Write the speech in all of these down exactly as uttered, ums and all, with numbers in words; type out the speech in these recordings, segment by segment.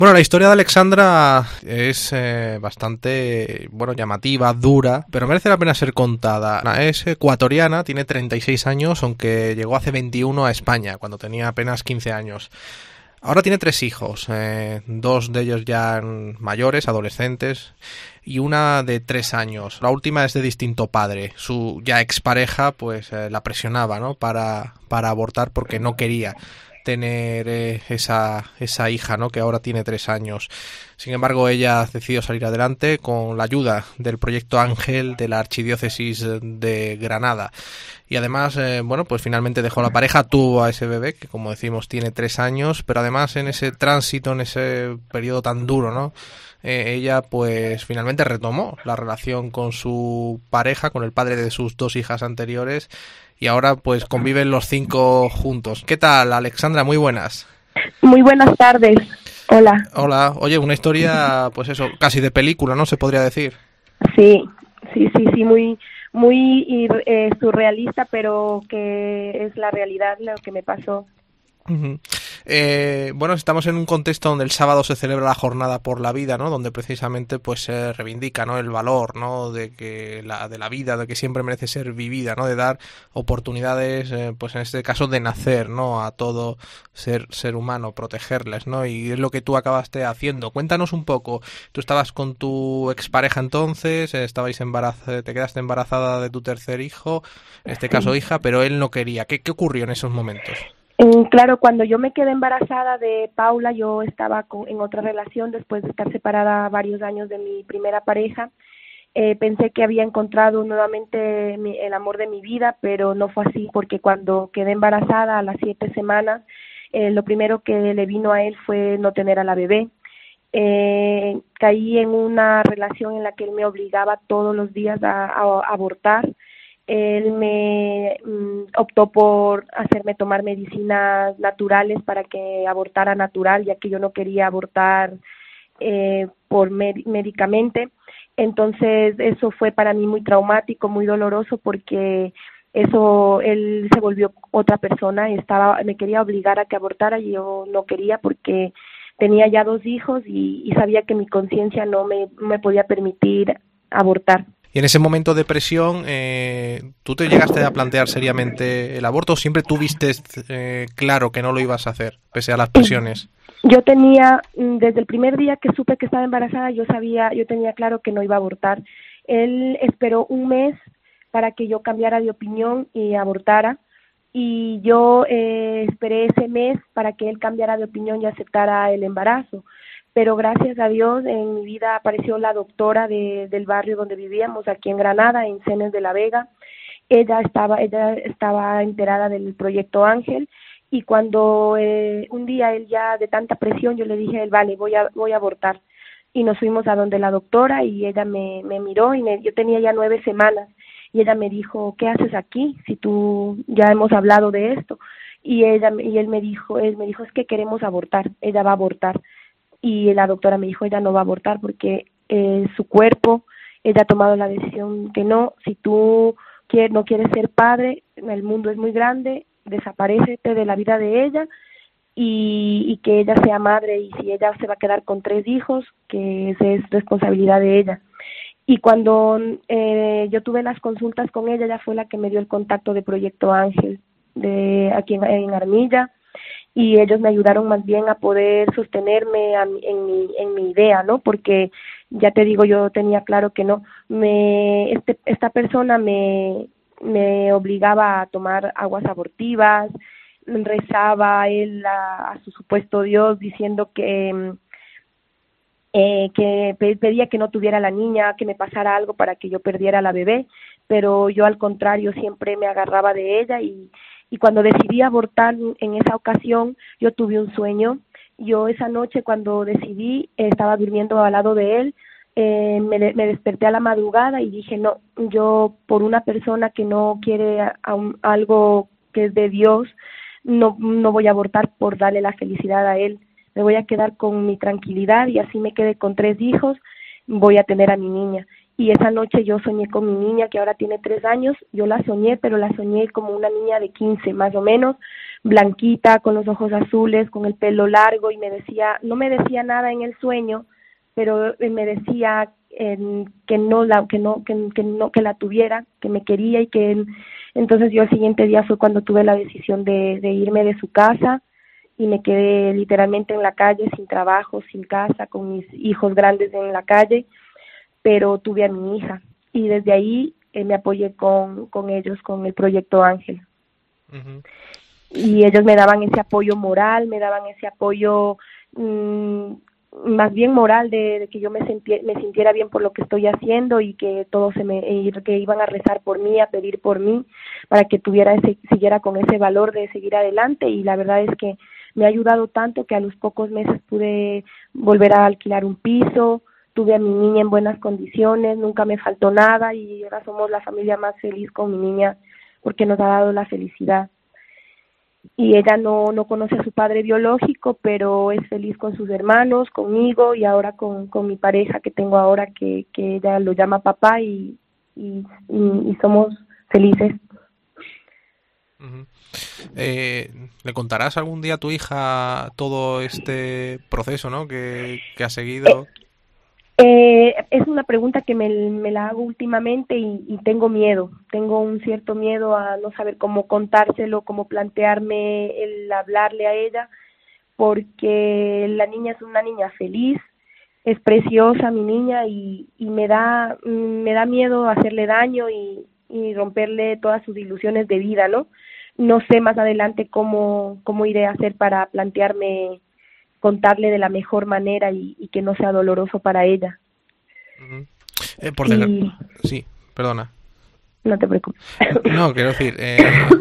Bueno, la historia de Alexandra es eh, bastante, bueno, llamativa, dura, pero merece la pena ser contada. Es ecuatoriana, tiene treinta y seis años, aunque llegó hace veintiuno a España, cuando tenía apenas quince años. Ahora tiene tres hijos, eh, dos de ellos ya mayores, adolescentes, y una de tres años. La última es de distinto padre. Su ya expareja, pues, eh, la presionaba, ¿no?, para, para abortar porque no quería tener eh, esa esa hija, ¿no?, que ahora tiene tres años. Sin embargo, ella decidió salir adelante con la ayuda del proyecto Ángel de la Archidiócesis de Granada. Y además, eh, bueno, pues finalmente dejó la pareja, tuvo a ese bebé, que como decimos tiene tres años, pero además en ese tránsito, en ese periodo tan duro, ¿no?, eh, ella pues finalmente retomó la relación con su pareja, con el padre de sus dos hijas anteriores, y ahora pues conviven los cinco juntos. ¿Qué tal, Alexandra? Muy buenas. Muy buenas tardes. Hola. Hola. Oye, una historia, pues eso, casi de película, ¿no?, se podría decir. Sí, sí, sí, sí, muy, muy eh, surrealista, pero que es la realidad lo que me pasó. Uh-huh. Eh, bueno, estamos en un contexto donde el sábado se celebra la Jornada por la Vida, ¿no?, donde precisamente pues se reivindica, ¿no?, el valor, ¿no?, de que la de la vida, de que siempre merece ser vivida, ¿no?, de dar oportunidades, eh, pues en este caso de nacer, ¿no?, a todo ser ser humano, protegerles, ¿no?, y es lo que tú acabaste haciendo. Cuéntanos un poco. Tú estabas con tu expareja entonces, eh, estabais embarazada, te quedaste embarazada de tu tercer hijo, en este Sí. caso hija, pero él no quería. ¿Qué qué ocurrió en esos momentos? Claro, cuando yo me quedé embarazada de Paula, yo estaba con, en otra relación después de estar separada varios años de mi primera pareja. Eh, pensé que había encontrado nuevamente mi, el amor de mi vida, pero no fue así, porque cuando quedé embarazada a las siete semanas, eh, lo primero que le vino a él fue no tener a la bebé. Eh, caí en una relación en la que él me obligaba todos los días a, a, a abortar. Él me mm, optó por hacerme tomar medicinas naturales para que abortara natural, ya que yo no quería abortar eh, por med- medicamente. Entonces eso fue para mí muy traumático, muy doloroso, porque eso, él se volvió otra persona y estaba, me quería obligar a que abortara y yo no quería porque tenía ya dos hijos y, y sabía que mi conciencia no me, me podía permitir abortar. Y en ese momento de presión, eh, ¿tú te llegaste a plantear seriamente el aborto o siempre tuviste eh, claro que no lo ibas a hacer, pese a las presiones? Yo tenía, desde el primer día que supe que estaba embarazada, yo sabía, yo tenía claro que no iba a abortar. Él esperó un mes para que yo cambiara de opinión y abortara, y yo eh, esperé ese mes para que él cambiara de opinión y aceptara el embarazo. Pero gracias a Dios en mi vida apareció la doctora de, del barrio donde vivíamos, aquí en Granada, en Cenes de la Vega. Ella estaba, ella estaba enterada del proyecto Ángel, y cuando eh, un día él ya de tanta presión, yo le dije a él, vale, voy a, voy a abortar. Y nos fuimos a donde la doctora y ella me, me miró y me, yo tenía ya nueve semanas y ella me dijo, ¿qué haces aquí si tú ya hemos hablado de esto? Y ella y él me dijo, él me dijo, es que queremos abortar, ella va a abortar. Y la doctora me dijo, ella no va a abortar porque eh, su cuerpo, ella ha tomado la decisión que no, si tú quieres, no quieres ser padre, el mundo es muy grande, desaparécete de la vida de ella y, y que ella sea madre, y si ella se va a quedar con tres hijos, que esa es responsabilidad de ella. Y cuando eh, yo tuve las consultas con ella, ella fue la que me dio el contacto de Proyecto Ángel de aquí en, en Armilla, y ellos me ayudaron más bien a poder sostenerme a, en mi en mi idea, ¿no? Porque ya te digo, yo tenía claro que no me este esta persona me me obligaba a tomar aguas abortivas, rezaba él a, a su supuesto Dios diciendo que eh, que pedía que no tuviera la niña, que me pasara algo para que yo perdiera la bebé, pero yo al contrario siempre me agarraba de ella, y y cuando decidí abortar en esa ocasión, yo tuve un sueño. Yo esa noche cuando decidí, eh, estaba durmiendo al lado de él, eh, me, me desperté a la madrugada y dije, no, yo por una persona que no quiere a, a un, algo que es de Dios, no, no voy a abortar por darle la felicidad a él. Me voy a quedar con mi tranquilidad y así me quedé con tres hijos, voy a tener a mi niña. y esa noche yo soñé con mi niña que ahora tiene tres años, yo la soñé, pero la soñé como una niña de quince más o menos, blanquita, con los ojos azules, con el pelo largo, y me decía, no me decía nada en el sueño, pero me decía eh, que no la que no que, que no que la tuviera, que me quería y que entonces yo el siguiente día fue cuando tuve la decisión de, de irme de su casa y me quedé literalmente en la calle sin trabajo, sin casa, con mis hijos grandes en la calle, pero tuve a mi hija y desde ahí eh, me apoyé con con ellos con el proyecto Ángel. Uh-huh. Y ellos me daban ese apoyo moral, me daban ese apoyo mmm, más bien moral de, de que yo me sentía, me sintiera bien por lo que estoy haciendo y que todos se me y que iban a rezar por mí, a pedir por mí para que tuviera ese siguiera con ese valor de seguir adelante, y la verdad es que me ha ayudado tanto que a los pocos meses pude volver a alquilar un piso, tuve a mi niña en buenas condiciones, nunca me faltó nada y ahora somos la familia más feliz con mi niña porque nos ha dado la felicidad. Y ella no no conoce a su padre biológico, pero es feliz con sus hermanos, conmigo y ahora con, con mi pareja que tengo ahora, que, que ella lo llama papá, y, y, y, y somos felices. Uh-huh. Eh, ¿le contarás algún día a tu hija todo este proceso, ¿no? que, que ha seguido? Eh, Eh, es una pregunta que me, me la hago últimamente y, y tengo miedo, tengo un cierto miedo a no saber cómo contárselo, cómo plantearme el hablarle a ella, porque la niña es una niña feliz, es preciosa mi niña y, y me da me da miedo hacerle daño y, y romperle todas sus ilusiones de vida, ¿no? No sé más adelante cómo, cómo iré a hacer para plantearme contarle de la mejor manera y, y que no sea doloroso para ella. Uh-huh. Eh, por desgra- y... Sí, perdona. No te preocupes. No, quiero decir, eh,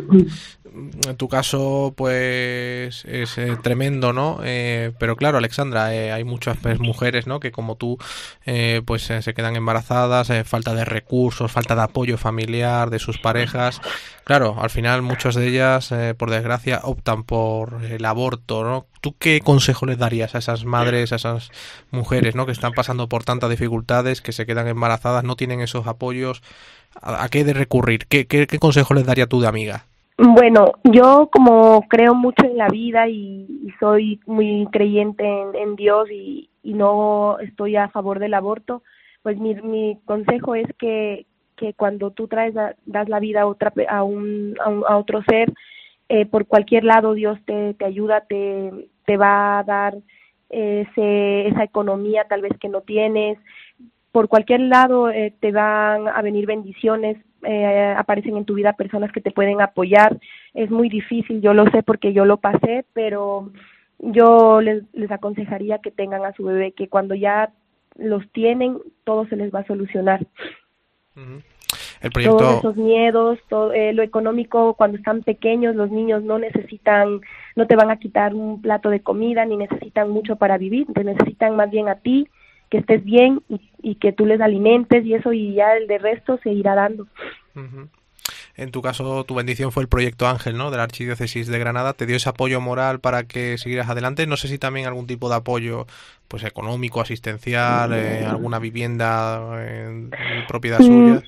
en tu caso, pues es eh, tremendo, ¿no? Eh, pero claro, Alexandra, eh, hay muchas pues, mujeres, ¿no? Que como tú, eh, pues eh, se quedan embarazadas, eh, falta de recursos, falta de apoyo familiar de sus parejas. Claro, al final muchas de ellas, eh, por desgracia, optan por el aborto, ¿no? ¿Tú qué consejo les darías a esas madres, a esas mujeres, ¿no? Que están pasando por tantas dificultades, que se quedan embarazadas, no tienen esos apoyos? ¿A, a qué de recurrir? ¿Qué, qué, qué consejo les daría tú de amiga? Bueno, yo como creo mucho en la vida y, y soy muy creyente en, en Dios y, y no estoy a favor del aborto, pues mi, mi consejo es que, que cuando tú traes a, das la vida a otra a un a, un, a otro ser, eh, por cualquier lado Dios te, te ayuda, te, te va a dar ese, esa economía tal vez que no tienes. Por cualquier lado eh, te van a venir bendiciones, eh, aparecen en tu vida personas que te pueden apoyar. Es muy difícil, yo lo sé porque yo lo pasé, pero yo les, les aconsejaría que tengan a su bebé, que cuando ya los tienen, todo se les va a solucionar. Uh-huh. El proyecto... Todos esos miedos, todo, eh, lo económico, cuando están pequeños, los niños no necesitan, no te van a quitar un plato de comida, ni necesitan mucho para vivir, te necesitan más bien a ti, que estés bien y, y que tú les alimentes y eso, y ya el de resto se irá dando. Uh-huh. En tu caso, tu bendición fue el proyecto Ángel, ¿no? De la Archidiócesis de Granada. ¿Te dio ese apoyo moral para que siguieras adelante? No sé si también algún tipo de apoyo, pues económico, asistencial, eh, alguna vivienda eh, de propiedad suya.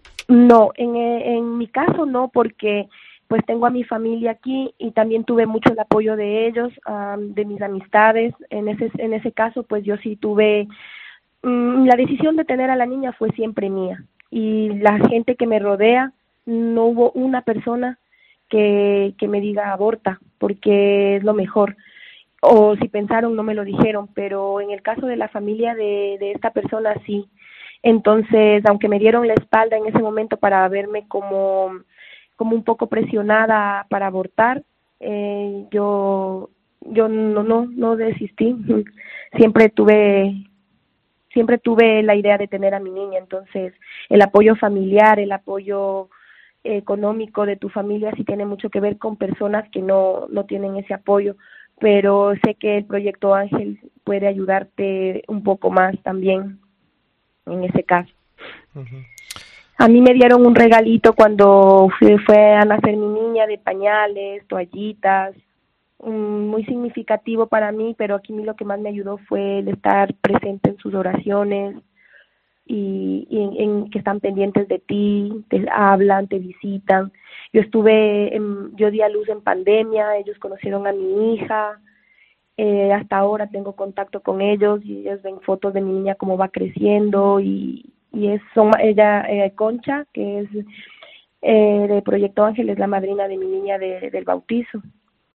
No, en, en mi caso no, porque pues tengo a mi familia aquí y también tuve mucho el apoyo de ellos, um, de mis amistades. En ese en ese caso, pues yo sí tuve um, la decisión de tener a la niña fue siempre mía, y la gente que me rodea, no hubo una persona que que me diga aborta porque es lo mejor, o si pensaron no me lo dijeron, pero en el caso de la familia de de esta persona sí. Entonces, aunque me dieron la espalda en ese momento para verme como como un poco presionada para abortar, eh, yo yo no no no desistí. Siempre tuve siempre tuve la idea de tener a mi niña, entonces el apoyo familiar, el apoyo económico de tu familia sí tiene mucho que ver con personas que no no tienen ese apoyo, pero sé que el proyecto Ángel puede ayudarte un poco más también en ese caso. Uh-huh. A mí me dieron un regalito cuando fue, fue a nacer mi niña, de pañales, toallitas, um, muy significativo para mí, pero aquí lo que más me ayudó fue el estar presente en sus oraciones, y, y en, en que están pendientes de ti, te hablan, te visitan. Yo estuve, en, yo di a luz en pandemia, ellos conocieron a mi hija, eh, hasta ahora tengo contacto con ellos y ellos ven fotos de mi niña cómo va creciendo y, y es son, ella, eh, Concha, que es eh, de Proyecto Ángel, es la madrina de mi niña de, del bautizo.